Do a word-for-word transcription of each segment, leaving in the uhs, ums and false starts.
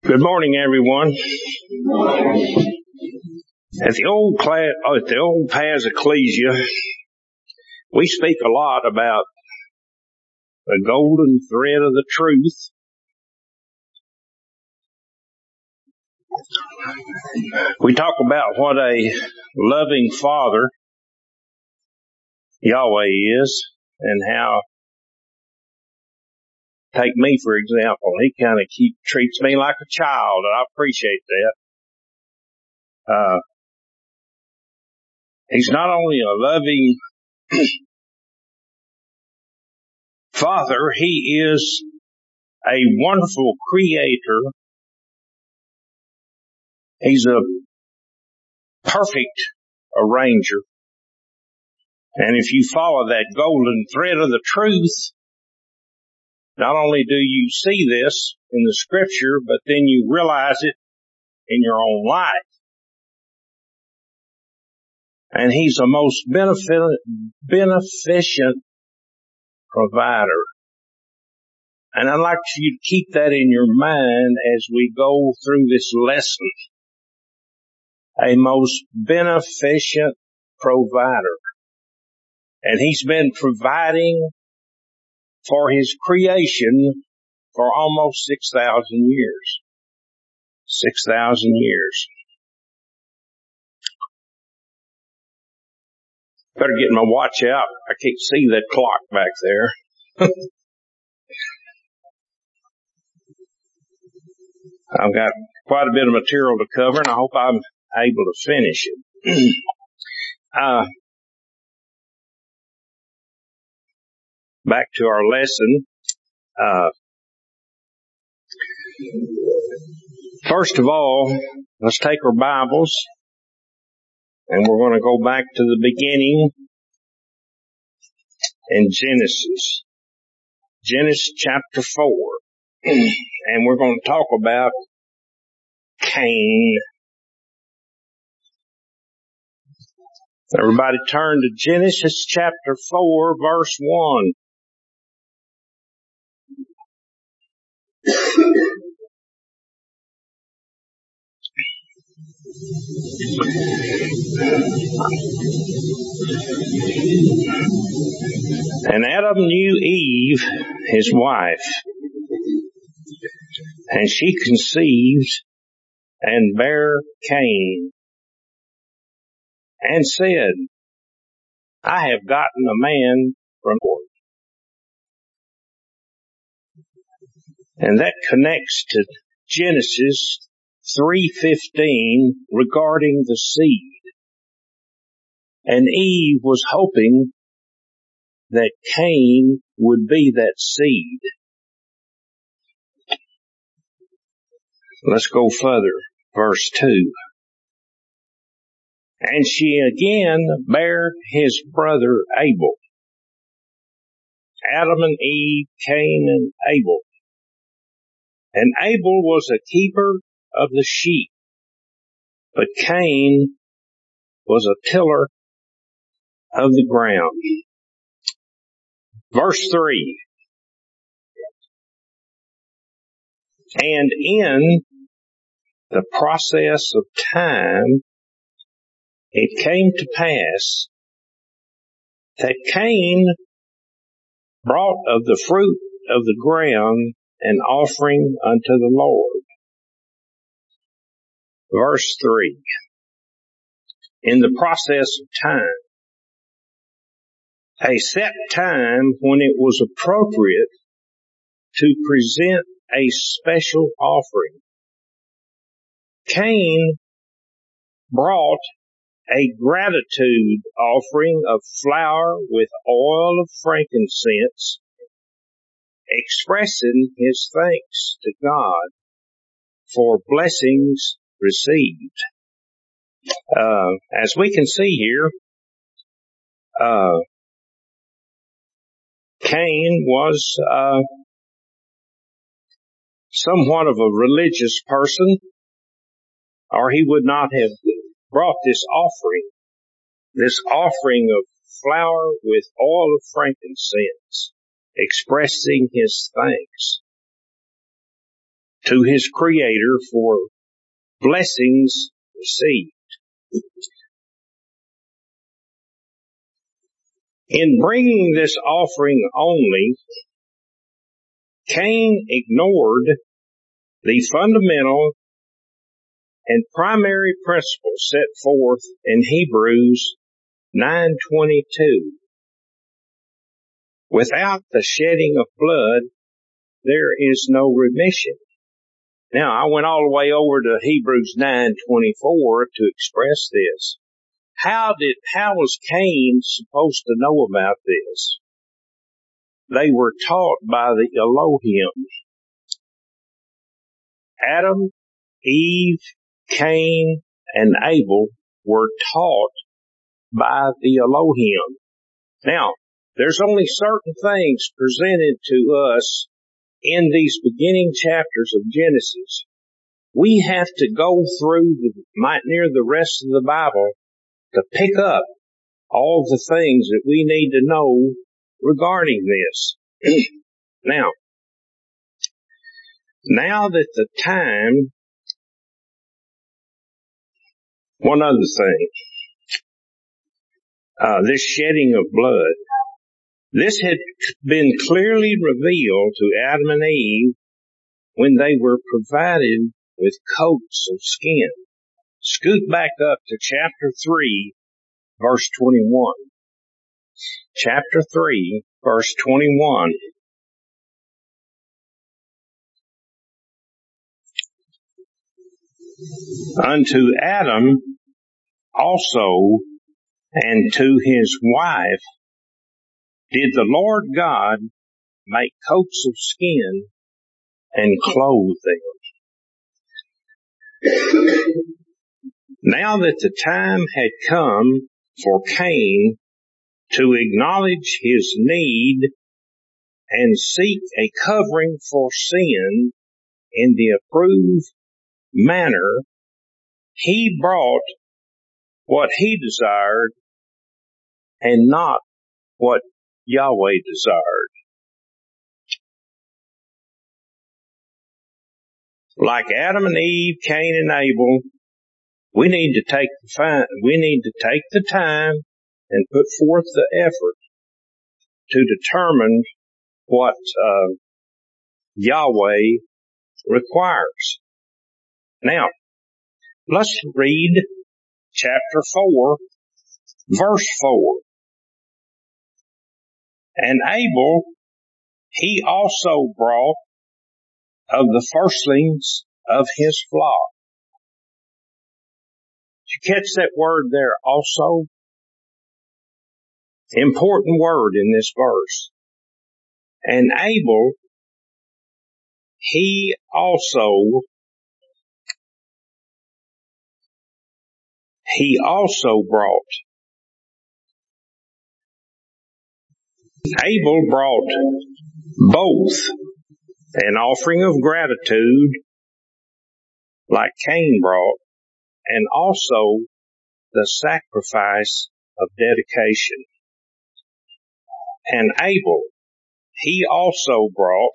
Good morning, everyone. At the old class, at the old Paz Ecclesia, we speak a lot about the golden thread of the truth. We talk about what a loving Father Yahweh is, and how, take me for example, He kind of keep treats me like a child, and I appreciate that. Uh, He's not only a loving Father, He is a wonderful creator. He's a perfect arranger. And if you follow that golden thread of the truth, not only do you see this in the scripture, but then you realize it in your own life. And He's the most beneficent, beneficent provider. And I'd like you to keep that in your mind as we go through this lesson. A most beneficent provider. And He's been providing for His creation for almost six thousand years. six thousand years. Better get my watch out. I can't see that clock back there. I've got quite a bit of material to cover, and I hope I'm able to finish it. uh, back to our lesson. Uh, first of all, let's take our Bibles, and we're going to go back to the beginning in Genesis. Genesis chapter four. And we're going to talk about Cain. Everybody turn to Genesis chapter four, verse one. And Adam knew Eve, his wife, and she conceived and bare Cain, and said, I have gotten a man from the Lord. And that connects to Genesis three fifteen regarding the seed. And Eve was hoping that Cain would be that seed. Let's go further. Verse two. And she again bare his brother Abel. Adam and Eve, Cain and Abel. And Abel was a keeper of the sheep, but Cain was a tiller of the ground. Verse three. And in the process of time, it came to pass that Cain brought of the fruit of the ground an offering unto the Lord. Verse three. In the process of time, a set time when it was appropriate to present a special offering. Cain brought a gratitude offering of flour with oil of frankincense, expressing his thanks to God for blessings received. Uh, as we can see here, uh, Cain was uh, somewhat of a religious person, or he would not have brought this offering, this offering of flour with oil of frankincense, expressing his thanks. to his Creator for blessings received. In bringing this offering only, Cain ignored the fundamental and primary principle set forth in Hebrews nine twenty-two. Without the shedding of blood, there is no remission. Now, I went all the way over to Hebrews nine twenty-four to express this. How did, how was Cain supposed to know about this? They were taught by the Elohim. Adam, Eve, Cain, and Abel were taught by the Elohim. Now, there's only certain things presented to us in these beginning chapters of Genesis. We have to go through the, might near the rest of the Bible to pick up all the things that we need to know regarding this. Now, now that the time, one other thing, uh, this shedding of blood, this had been clearly revealed to Adam and Eve when they were provided with coats of skin. Scoot back up to chapter three, verse twenty-one. Chapter three, verse twenty-one. Unto Adam also and to his wife did the Lord God make coats of skin and clothe them. Now that the time had come for Cain to acknowledge his need and seek a covering for sin in the approved manner, he brought what he desired and not what Yahweh desired. Like Adam and Eve, Cain and Abel, we need to take the fi- we need to take the time and put forth the effort to determine what uh, Yahweh requires. Now, let's read chapter four, verse four. And Abel, he also brought of the firstlings of his flock. Did you catch that word there, also? Important word in this verse. And Abel, he also, he also brought. Abel brought both an offering of gratitude, like Cain brought, and also the sacrifice of dedication. And Abel, he also brought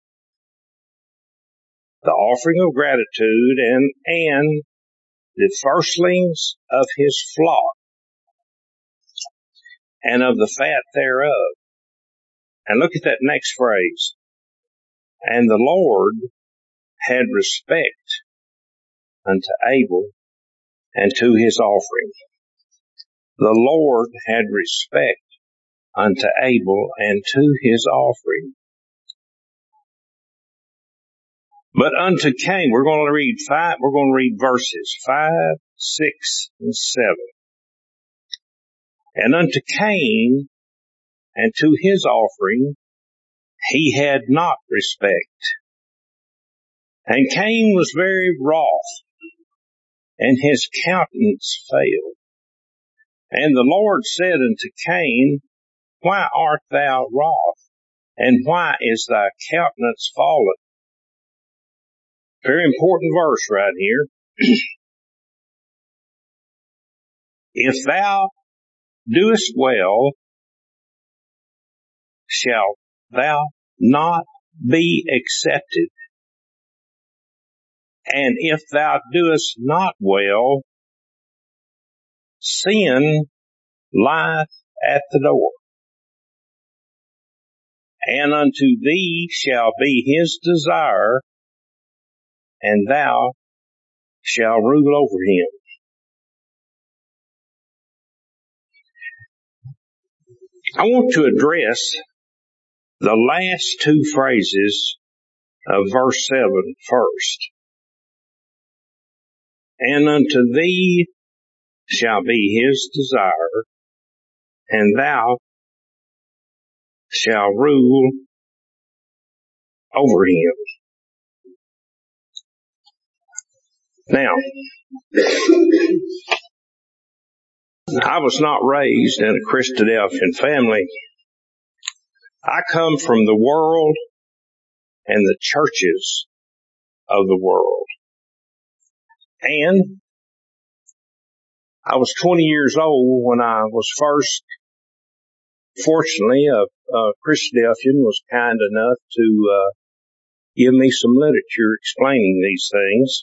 the offering of gratitude and, and the firstlings of his flock and of the fat thereof. And look at that next phrase. And the Lord had respect unto Abel and to his offering. The Lord had respect unto Abel and to his offering. But unto Cain, we're going to read five, we're going to read verses five, six, and seven. And unto Cain and to his offering, he had not respect. And Cain was very wroth, and his countenance failed. And the Lord said unto Cain, why art thou wroth? And why is thy countenance fallen? Very important verse right here. If thou doest well, shalt thou not be accepted. And if thou doest not well, sin lieth at the door, and unto thee shall be his desire, and thou shalt rule over him. I want to address the last two phrases of verse seven first. And unto thee shall be his desire, and thou shalt rule over him. Now, I was not raised in a Christadelphian family. I come from the world and the churches of the world. And I was twenty years old when I was first, fortunately, a, a Christadelphian was kind enough to uh, give me some literature explaining these things.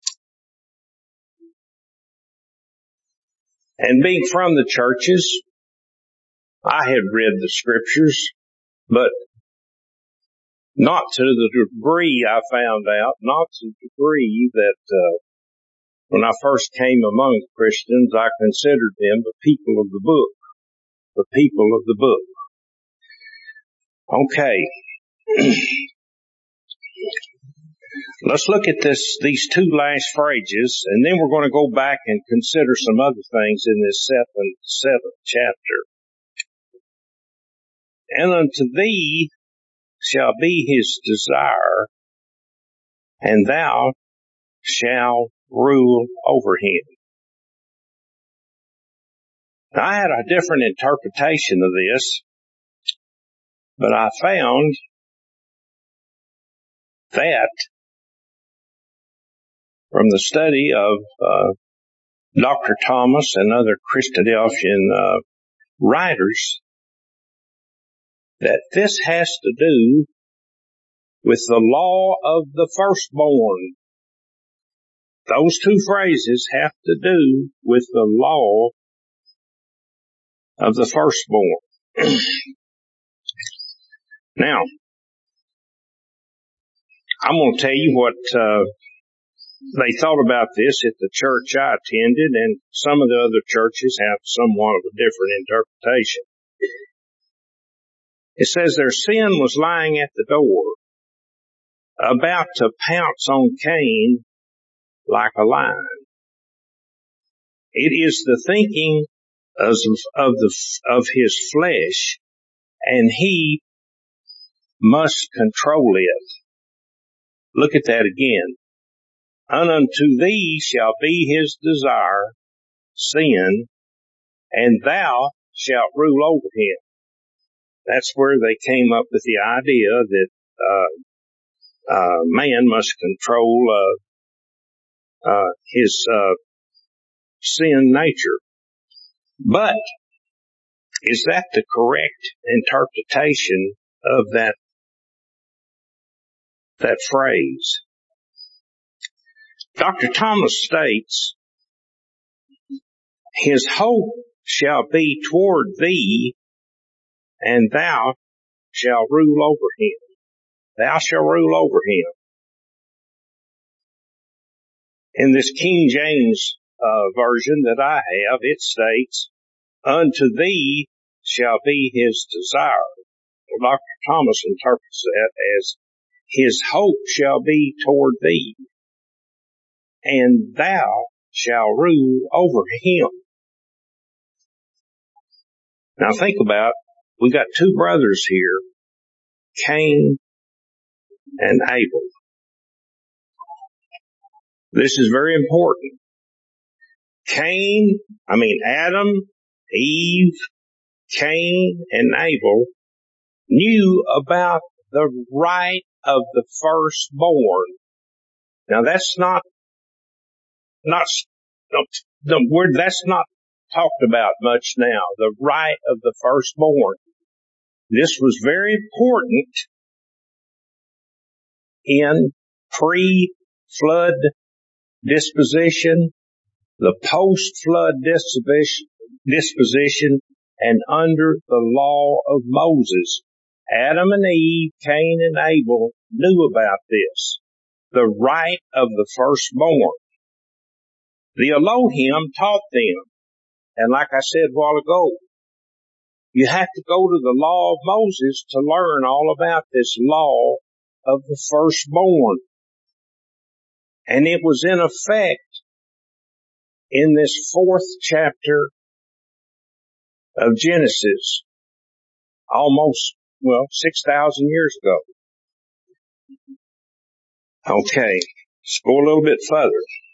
And being from the churches, I had read the scriptures, but not to the degree I found out, not to the degree that uh, when I first came among Christians, I considered them the people of the book, the people of the book. Okay. Let's look at this, these two last phrases, and then we're going to go back and consider some other things in this seventh, seventh chapter. And unto thee shall be his desire, and thou shalt rule over him. Now, I had a different interpretation of this, but I found that from the study of uh, Doctor Thomas and other Christadelphian uh, writers, that this has to do with the law of the firstborn. Those two phrases have to do with the law of the firstborn. Now, I'm going to tell you what uh, they thought about this at the church I attended, and some of the other churches have somewhat of a different interpretation. It says their sin was lying at the door, about to pounce on Cain like a lion. It is the thinking of, of the of his flesh, and he must control it. Look at that again. And unto thee shall be his desire, sin, and thou shalt rule over him. That's where they came up with the idea that uh, uh, man must control uh, uh, his uh, sin nature. But is that the correct interpretation of that that phrase? Doctor Thomas states, his hope shall be toward thee, and thou shalt rule over him. Thou shalt rule over him. In this King James uh, version that I have, it states, unto thee shall be his desire. Well, Doctor Thomas interprets that as his hope shall be toward thee, and thou shalt rule over him. Now think about, we got two brothers here, Cain and Abel. This is very important. Cain, I mean Adam, Eve, Cain, and Abel knew about the right of the firstborn. Now that's not, not, the word, that's not talked about much now, the right of the firstborn. This was very important in pre flood disposition, the post-flood disposition, disposition, and under the law of Moses. Adam and Eve, Cain and Abel knew about this, the right of the firstborn. The Elohim taught them, and like I said a while ago, you have to go to the law of Moses to learn all about this law of the firstborn. And it was in effect in this fourth chapter of Genesis, almost, well, six thousand years ago. Okay, let's go a little bit further.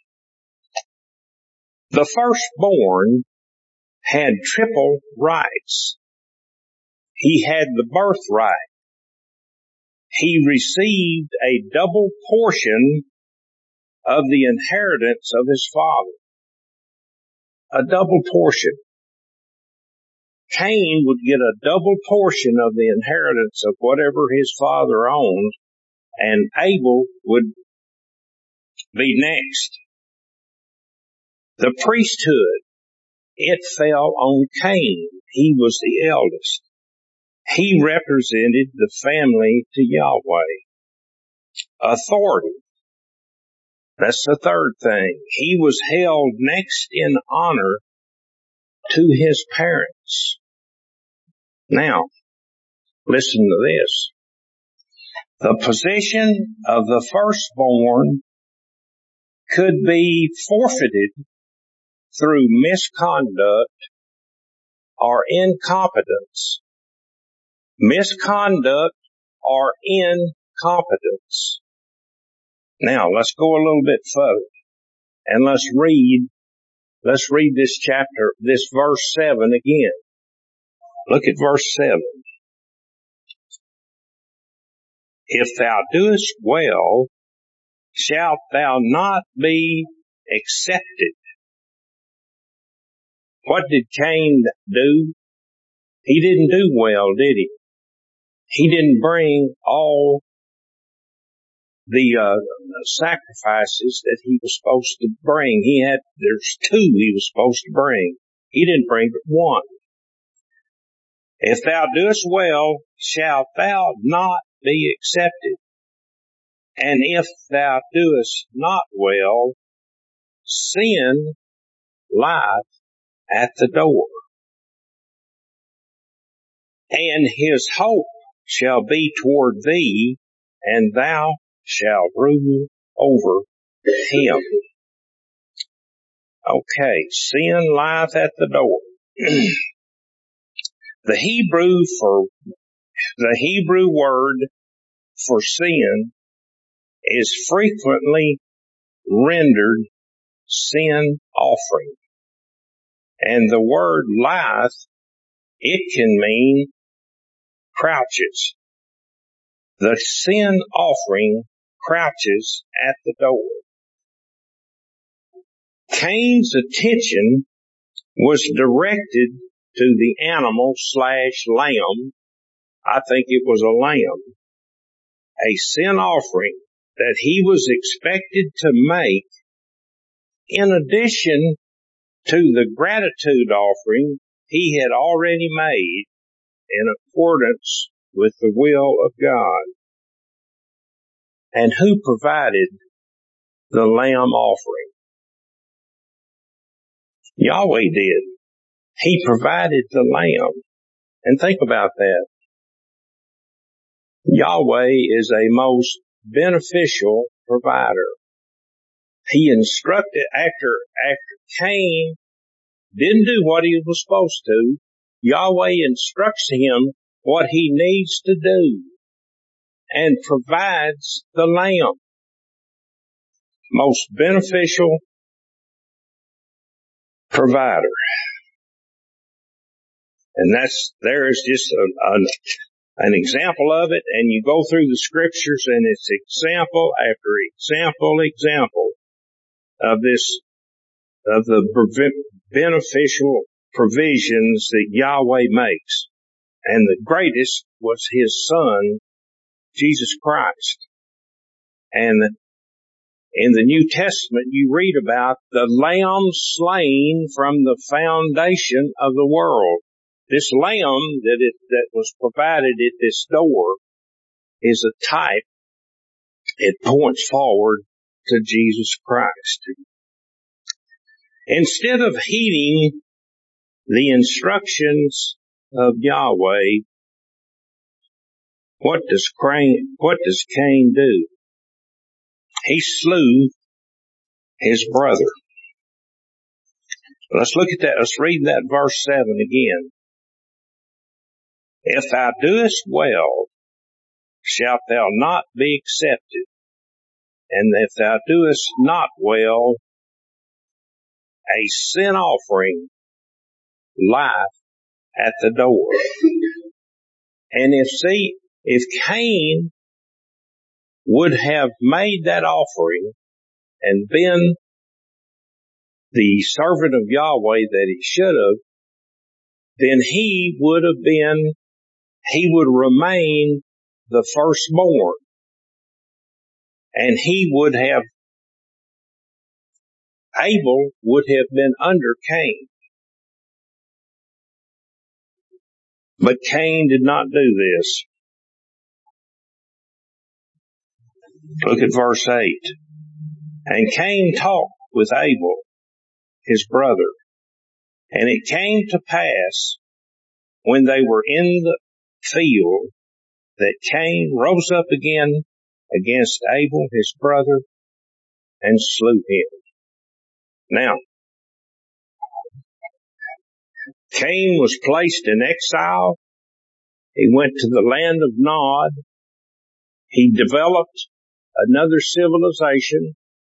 The firstborn had triple rights. He had the birthright. He received a double portion of the inheritance of his father. A double portion. Cain would get a double portion of the inheritance of whatever his father owned, and Abel would be next. The priesthood, it fell on Cain. He was the eldest. He represented the family to Yahweh. Authority. That's the third thing. He was held next in honor to his parents. Now, listen to this. The position of the firstborn could be forfeited through misconduct or incompetence. Misconduct or incompetence. Now, let's go a little bit further and let's read, let's read this chapter, this verse seven again. Look at verse seven. If thou doest well, shalt thou not be accepted. What did Cain do? He didn't do well, did he? He didn't bring all the uh, sacrifices that he was supposed to bring. He had, there's two he was supposed to bring. He didn't bring but one. If thou doest well, shalt thou not be accepted. And if thou doest not well, sin lieth at the door. And his hope shall be toward thee, and thou shalt rule over him. Okay, sin lieth at the door. The Hebrew for, the Hebrew word for sin is frequently rendered sin offering. And the word lieth, it can mean crouches. The sin offering crouches at the door. Cain's attention was directed to the animal slash lamb. I think it was a lamb. A sin offering that he was expected to make in addition to the gratitude offering he had already made in accordance with the will of God. And who provided the lamb offering? Yahweh did. He provided the lamb. And think about that. Yahweh is a most beneficial provider. He instructed after, after Cain didn't do what he was supposed to, Yahweh instructs him what he needs to do and provides the lamb. Most beneficial provider. And that's, there is just a, a, an example of it, and you go through the scriptures and it's example after example, example of this, of the beneficial provisions that Yahweh makes. And the greatest was his son, Jesus Christ. And In the New Testament, you read about the lamb slain from the foundation of the world. This lamb that it, that was provided at this door is a type. It points forward to Jesus Christ. Instead of heeding the instructions of Yahweh, what does Cain, what does Cain do? He slew his brother. Let's look at that. Let's read that verse seven again. If thou doest well, shalt thou not be accepted. And if thou doest not well, a sin offering lieth at the door. And if see, if Cain would have made that offering and been the servant of Yahweh that he should have, then he would have been, he would remain the firstborn. And he would have, Abel would have been under Cain. But Cain did not do this. Look at verse eight. And Cain talked with Abel, his brother. And it came to pass, when they were in the field, that Cain rose up again against Abel, his brother, and slew him. Now, Cain was placed in exile. He went to the land of Nod. He developed another civilization.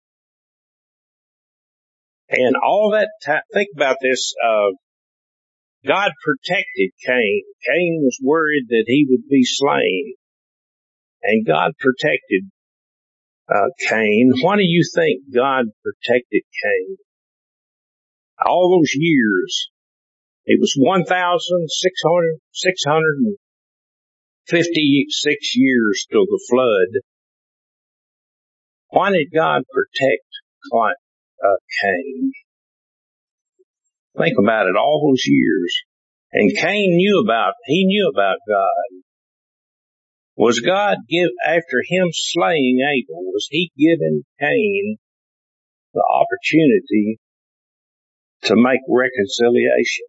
And all that time, think about this, uh, God protected Cain. Cain was worried that he would be slain. And God protected uh, Cain. Why do you think God protected Cain? All those years, it was one thousand six hundred fifty-six years till the flood. Why did God protect uh, Cain? Think about it, all those years. And Cain knew about, he knew about God. Was God give, after him slaying Abel, was he giving Cain the opportunity to make reconciliation?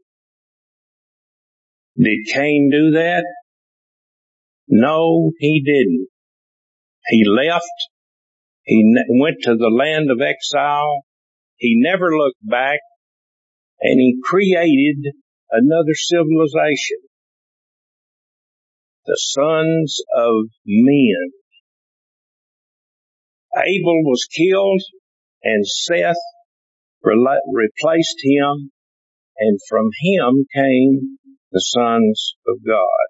Did Cain do that? No, he didn't. He left. He went to the land of exile. He never looked back. And he created another civilization. The sons of men. Abel was killed, and Seth replaced him, and from him came the sons of God.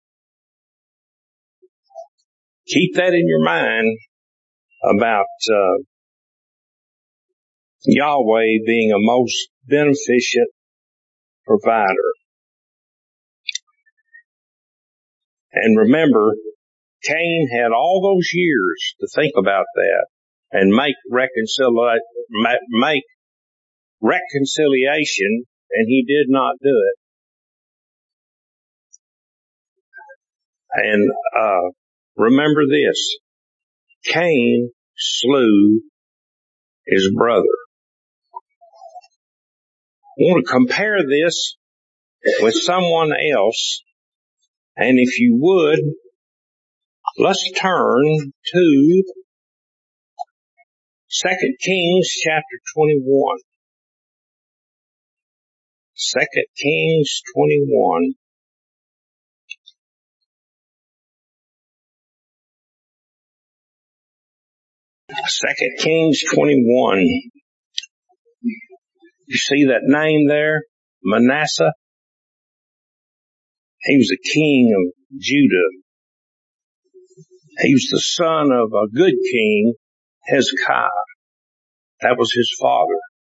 Keep that in your mind about uh, Yahweh being a most beneficent provider. And remember, Cain had all those years to think about that and make reconcili- make reconciliation, and he did not do it. And uh remember this, Cain slew his brother. I want to compare this with someone else, and if you would, let's turn to Second Kings chapter twenty-one. Second Kings twenty-one. Second Kings twenty-one. You see that name there? Manasseh. He was a king of Judah. He was the son of a good king, Hezekiah. That was his father.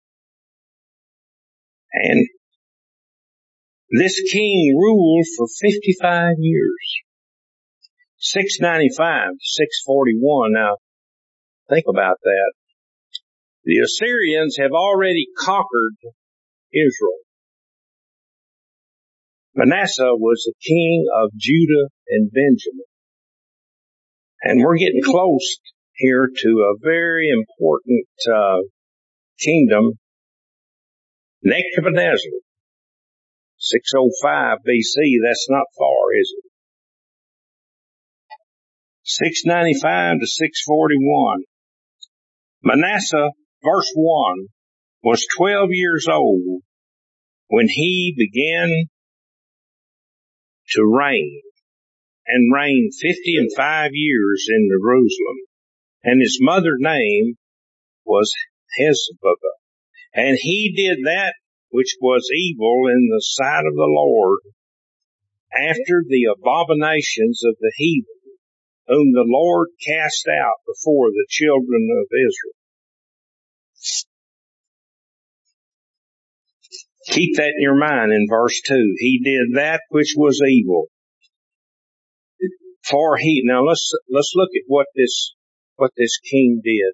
And this king ruled for fifty-five years. six ninety-five to six forty-one. Now, think about that. The Assyrians have already conquered Israel. Manasseh was the king of Judah and Benjamin. And we're getting close here to a very important uh, kingdom, Nebuchadnezzar. six oh five B C, that's not far, is it? six ninety-five to six forty-one. Manasseh, verse one, was twelve years old when he began to reign, and reigned fifty and five years in Jerusalem. And his mother's name was Hezbollah. And he did that which was evil in the sight of the Lord, after the abominations of the heathen, whom the Lord cast out before the children of Israel. Keep that in your mind in verse two. He did that which was evil. For he, now let's, let's look at what this, what this king did.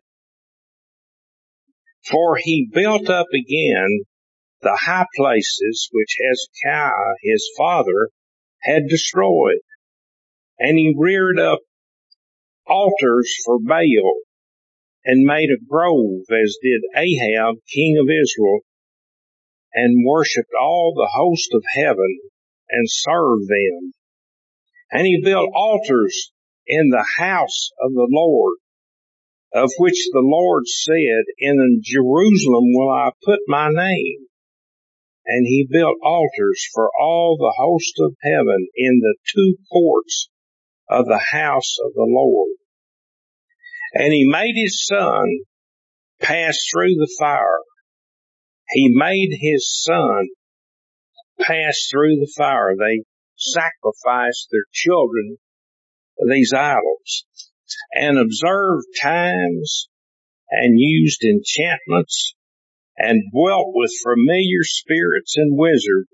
For he built up again the high places which Hezekiah his father had destroyed. And he reared up altars for Baal, and made a grove, as did Ahab, king of Israel, and worshipped all the host of heaven, and served them. And he built altars in the house of the Lord, of which the Lord said, in Jerusalem will I put my name. And he built altars for all the host of heaven in the two courts of the house of the Lord. And he made his son pass through the fire. He made his son pass through the fire. They sacrificed their children to these idols, and observed times, and used enchantments, and dwelt with familiar spirits and wizards.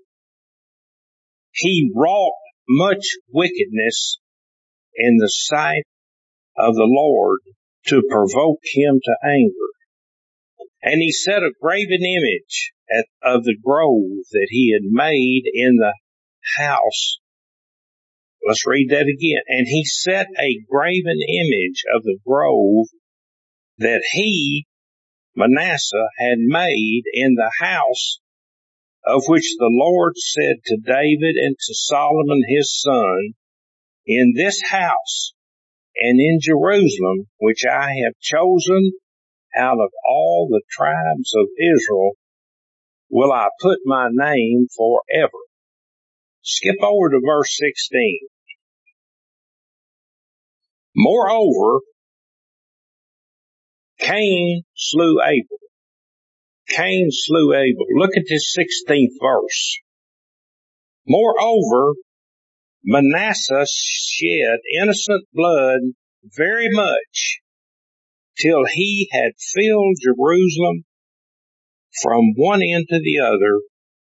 He wrought much wickedness in the sight of the Lord, to provoke him to anger. And he set a graven image at, of the grove that he had made in the house. Let's read that again. And he set a graven image of the grove that he, Manasseh, had made in the house, of which the Lord said to David and to Solomon his son, in this house and in Jerusalem, which I have chosen out of all the tribes of Israel, will I put my name forever. Skip over to verse sixteen. Moreover, Cain slew Abel. Cain slew Abel. Look at this sixteenth verse. Moreover, Manasseh shed innocent blood very much, till he had filled Jerusalem from one end to the other,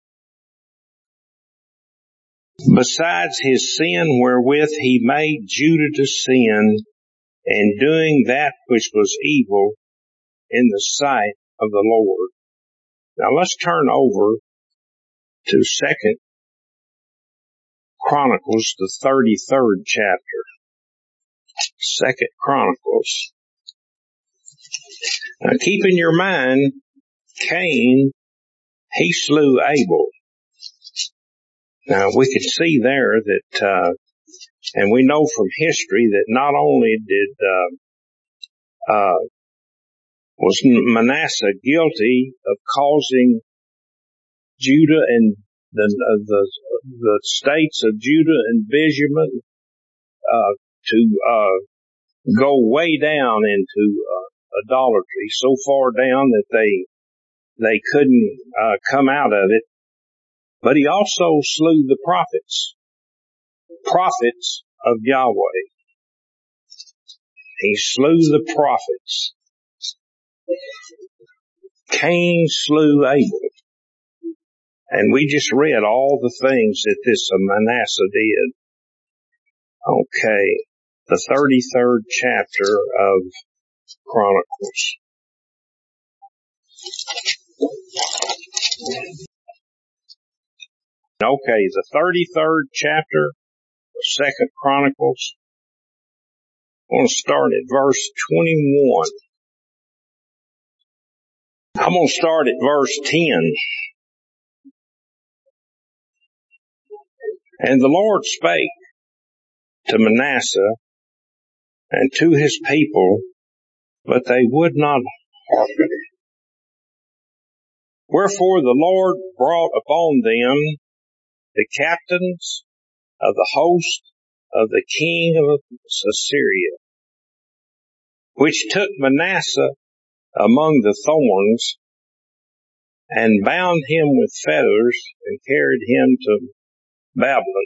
besides his sin wherewith he made Judah to sin, and doing that which was evil in the sight of the Lord. Now let's turn over to Second Chronicles, the thirty-third chapter. Second Chronicles. Now keep in your mind, Cain, he slew Abel. Now we can see there that, uh, and we know from history that not only did, uh, uh, was Manasseh guilty of causing Judah and the, uh, the, the states of Judah and Benjamin, uh, to, uh, go way down into, uh, idolatry, so far down that they, they couldn't, uh, come out of it. But he also slew the prophets, prophets of Yahweh. He slew the prophets. Cain slew Abel. And we just read all the things that this Manasseh did. Okay, the thirty-third chapter of Chronicles. Okay, the thirty-third chapter of Second Chronicles. I want to start at verse twenty-one. I'm going to start at verse ten. And the Lord spake to Manasseh and to his people, but they would not hearken. Wherefore the Lord brought upon them the captains of the host of the king of Assyria, which took Manasseh among the thorns, and bound him with feathers, and carried him to Babylon.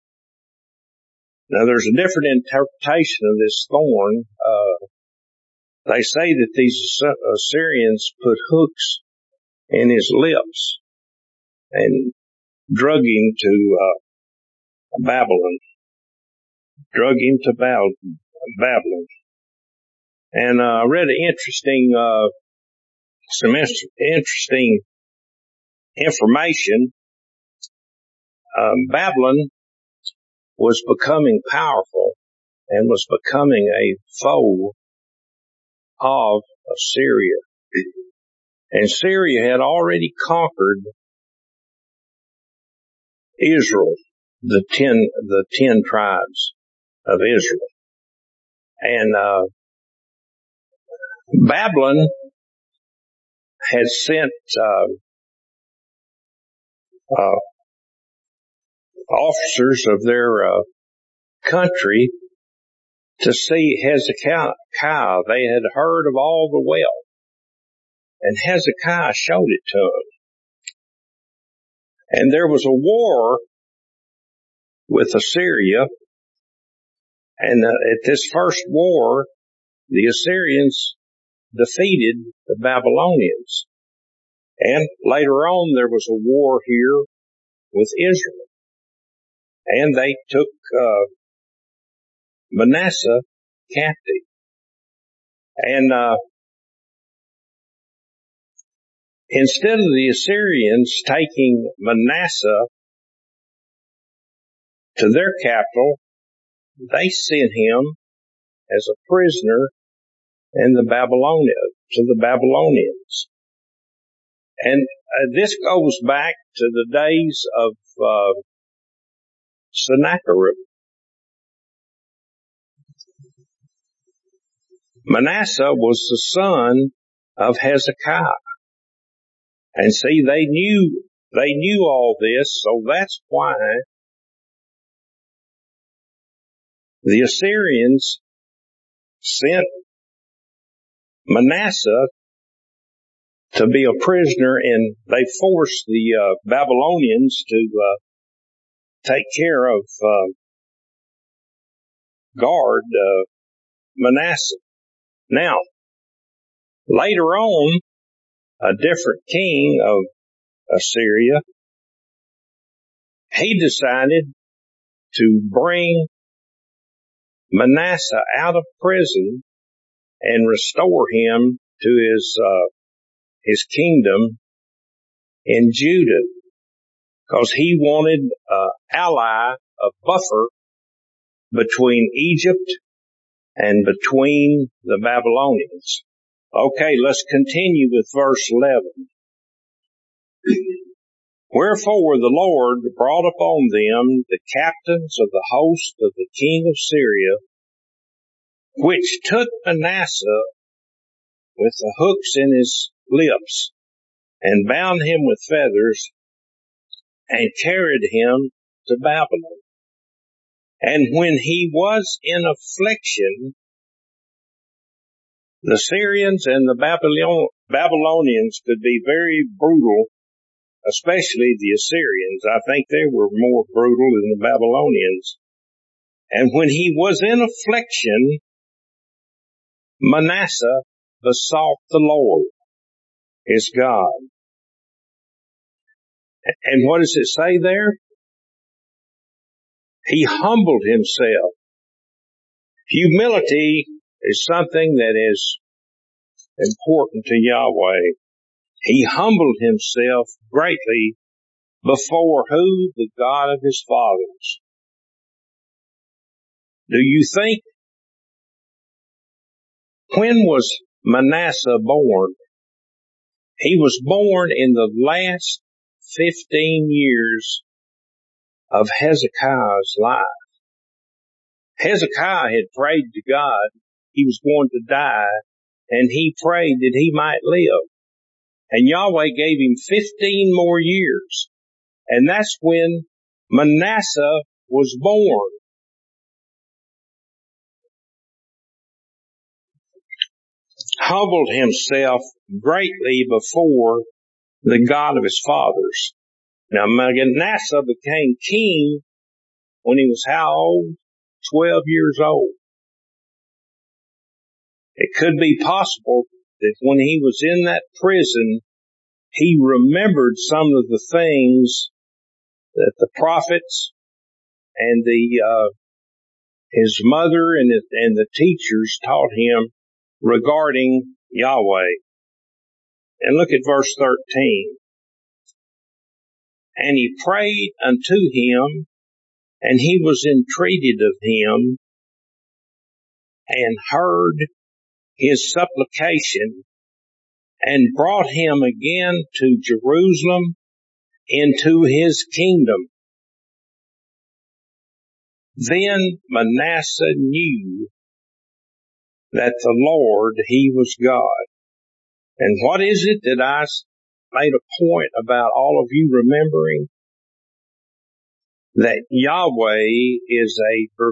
Now there's a different interpretation of this thorn. Uh, they say that these Assyrians put hooks in his lips and drug him to uh, Babylon. Drug him to Babylon. And I uh, read an interesting, uh, some interesting information. Um, Babylon was becoming powerful and was becoming a foe of Assyria. And Syria had already conquered Israel, the ten, the ten tribes of Israel. And, uh, Babylon had sent, uh, uh, officers of their, uh, country to see Hezekiah. They had heard of all the wealth, and Hezekiah showed it to them. And there was a war with Assyria, and uh, at this first war, the Assyrians defeated the Babylonians. And later on, there was a war here with Israel, and they took uh, Manasseh captive. And uh, instead of the Assyrians taking Manasseh to their capital, they sent him as a prisoner in the Babylonia, to the Babylonians. And uh, this goes back to the days of uh, Sennacherib. Manasseh was the son of Hezekiah. And see, they knew, they knew all this, so that's why the Assyrians sent Manasseh to be a prisoner, and they forced the uh, Babylonians to uh, take care of, uh, guard uh, Manasseh. Now, later on, a different king of Assyria, he decided to bring Manasseh out of prison and restore him to his uh, his kingdom in Judah, because he wanted an ally, a buffer between Egypt and between the Babylonians. Okay, let's continue with verse eleven. Wherefore the Lord brought upon them the captains of the host of the king of Syria, which took Manasseh with the hooks in his lips, and bound him with feathers, and carried him to Babylon. And when he was in affliction, the Syrians and the Babylon- Babylonians could be very brutal, especially the Assyrians. I think they were more brutal than the Babylonians. And when he was in affliction, Manasseh besought the Lord, his God. And what does it say there? He humbled himself. Humility is something that is important to Yahweh. He humbled himself greatly before who? The God of his fathers. Do you think, when was Manasseh born? He was born in the last fifteen years of Hezekiah's life. Hezekiah had prayed to God. He was going to die, and he prayed that he might live. And Yahweh gave him fifteen more years. And that's when Manasseh was born. Humbled himself greatly before the God of his fathers. Now Manasseh became king when he was how old? Twelve years old. It could be possible that when he was in that prison, he remembered some of the things that the prophets and the uh, his mother and the, and the teachers taught him regarding Yahweh. And look at verse thirteen. And he prayed unto him, and he was entreated of him, and heard his supplication, and brought him again to Jerusalem into his kingdom. Then Manasseh knew that the Lord, he was God. And what is it that I made a point about all of you remembering? That Yahweh is a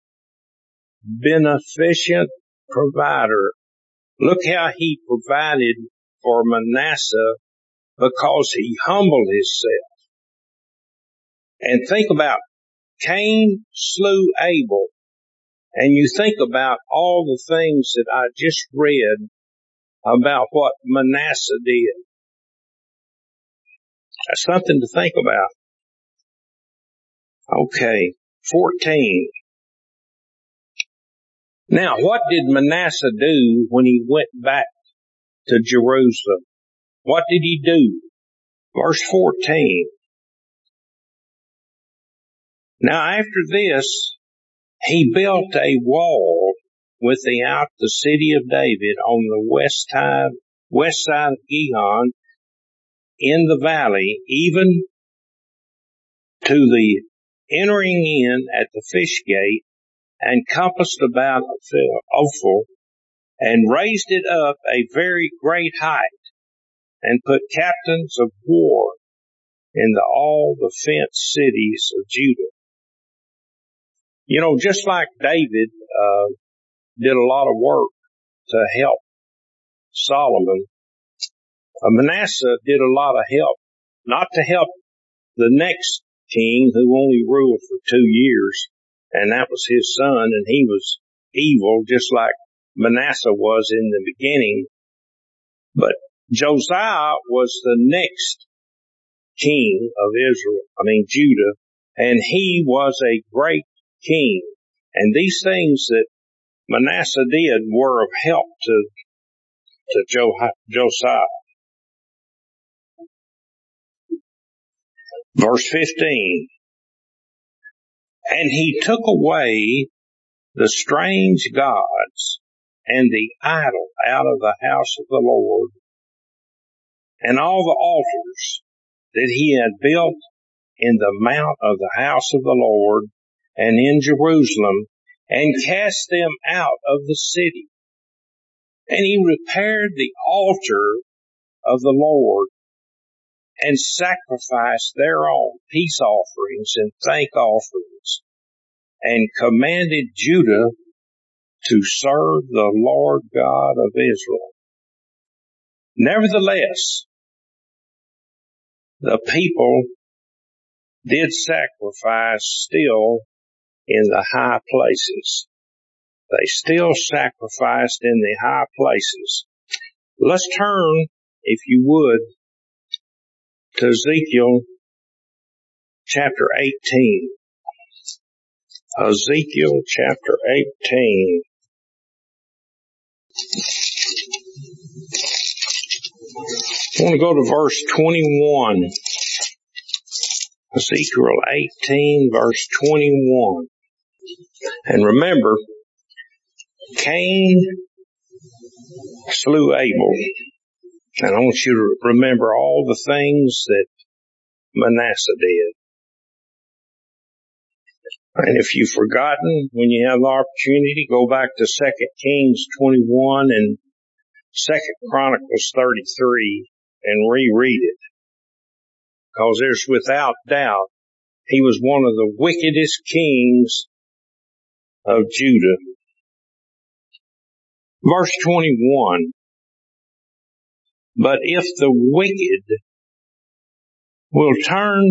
beneficent provider. Look how he provided for Manasseh because he humbled himself. And think about Cain slew Abel. And you think about all the things that I just read about what Manasseh did. That's something to think about. Okay, fourteen. Now, what did Manasseh do when he went back to Jerusalem? What did he do? Verse fourteen. Now, after this, he built a wall without the city of David on the west side, west side of Gihon in the valley, even to the entering in at the fish gate, and compassed about Ophel, and raised it up a very great height, and put captains of war in the, all the fenced cities of Judah. You know, just like David uh, did a lot of work to help Solomon, uh, Manasseh did a lot of help, not to help the next king who only ruled for two years, and that was his son, and he was evil just like Manasseh was in the beginning. But Josiah was the next king of Israel, I mean Judah, and he was a great king. And these things that Manasseh did were of help to to jo- Josiah. Verse fifteen. And he took away the strange gods and the idol out of the house of the Lord, and all the altars that he had built in the mount of the house of the Lord and in Jerusalem, and cast them out of the city. And he repaired the altar of the Lord, and sacrificed thereon peace offerings and thank offerings, and commanded Judah to serve the Lord God of Israel. Nevertheless, the people did sacrifice still in the high places. They still sacrificed in the high places. Let's turn, if you would, to Ezekiel chapter eighteen. Ezekiel chapter eighteen. I want to go to verse twenty-one. Ezekiel eighteen, verse twenty-one. And remember, Cain slew Abel. And I want you to remember all the things that Manasseh did. And if you've forgotten, when you have the opportunity, go back to Second Kings twenty-one and Second Chronicles thirty-three and reread it. Because there's without doubt, he was one of the wickedest kings of Judah. Verse twenty-one. But if the wicked will turn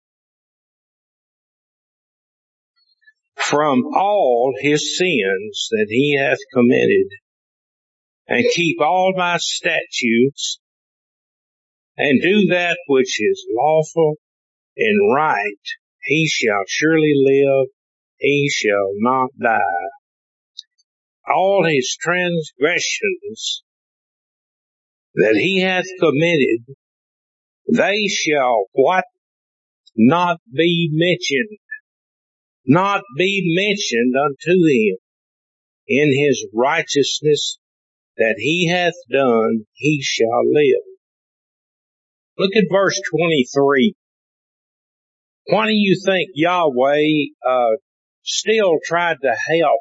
from all his sins that he hath committed, and keep all my statutes, and do that which is lawful and right, he shall surely live, he shall not die. All his transgressions that he hath committed, they shall what? Not be mentioned. Not be mentioned unto him. In his righteousness that he hath done, he shall live. Look at verse twenty-three. Why do you think Yahweh uh, still tried to help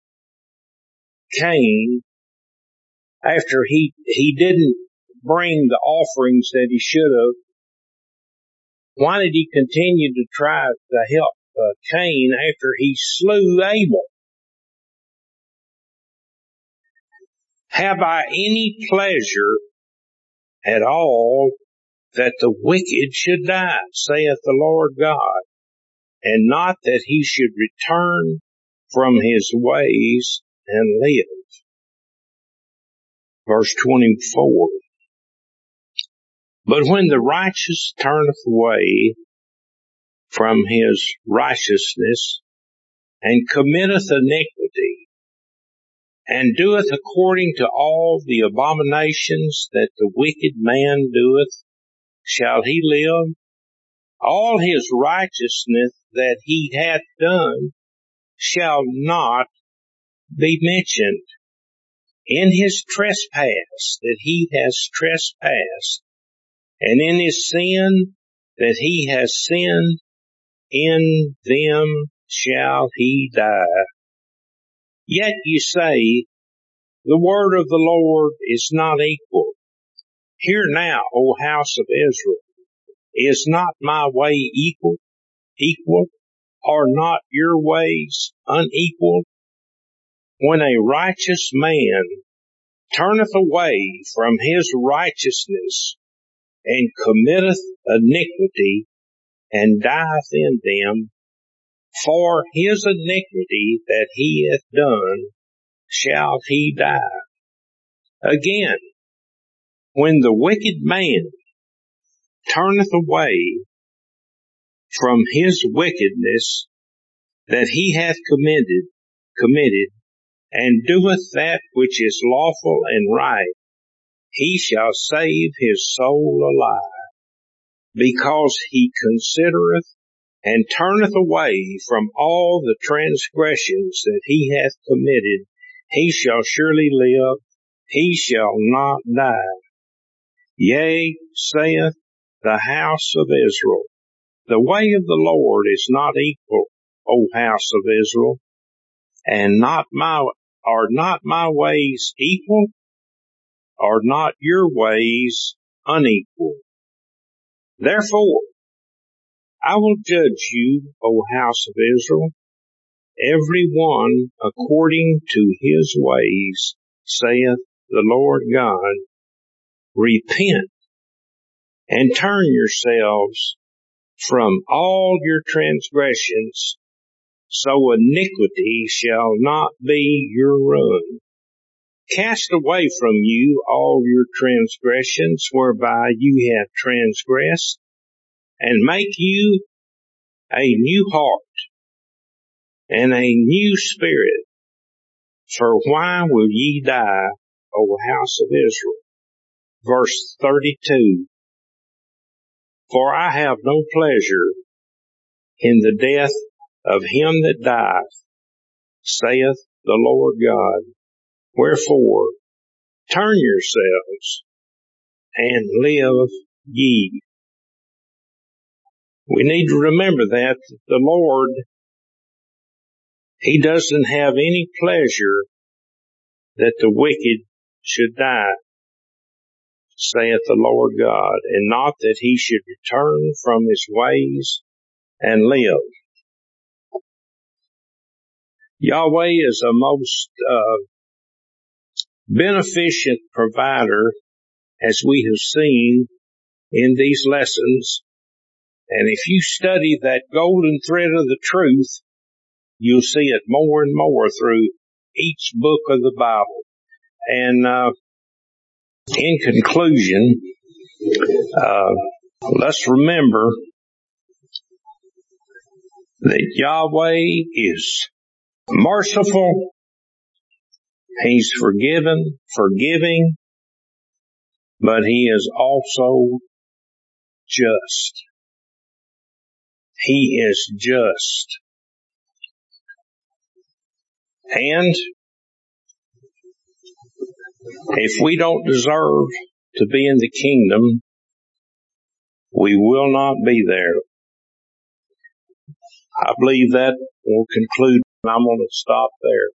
Cain after he he didn't bring the offerings that he should have? Why did he continue to try to help uh, Cain after he slew Abel? Have I any pleasure at all that the wicked should die, saith the Lord God, and not that he should return from his ways and live? Verse twenty-four. But when the righteous turneth away from his righteousness, and committeth iniquity, and doeth according to all the abominations that the wicked man doeth, shall he live? All his righteousness that he hath done shall not be mentioned. In his trespass that he has trespassed, and in his sin that he has sinned, in them shall he die. Yet you say, the word of the Lord is not equal. Hear now, O house of Israel, is not my way equal? Equal? Are not your ways unequal? When a righteous man turneth away from his righteousness, and committeth iniquity, and dieth in them, for his iniquity that he hath done shall he die. Again, when the wicked man turneth away from his wickedness that he hath committed, committed, and doeth that which is lawful and right, he shall save his soul alive, because he considereth and turneth away from all the transgressions that he hath committed. He shall surely live, he shall not die. Yea, saith the house of Israel, the way of the Lord is not equal, O house of Israel, and not my, are not my ways equal? Are not your ways unequal? Therefore, I will judge you, O house of Israel, every one according to his ways, saith the Lord God. Repent and turn yourselves from all your transgressions, so iniquity shall not be your ruin. Cast away from you all your transgressions whereby you have transgressed, and make you a new heart and a new spirit. For why will ye die, O house of Israel? Verse thirty-two. For I have no pleasure in the death of him that dieth, saith the Lord God. Wherefore, turn yourselves and live ye. We need to remember that the Lord, He doesn't have any pleasure that the wicked should die, saith the Lord God, and not that he should return from his ways and live. Yahweh is a most uh, beneficent provider, as we have seen in these lessons. And if you study that golden thread of the truth, you'll see it more and more through each book of the Bible. And uh, in conclusion, uh, let's remember that Yahweh is merciful. He's forgiven, forgiving, but He is also just. He is just. And if we don't deserve to be in the kingdom, we will not be there. I believe that will conclude, and I'm going to stop there.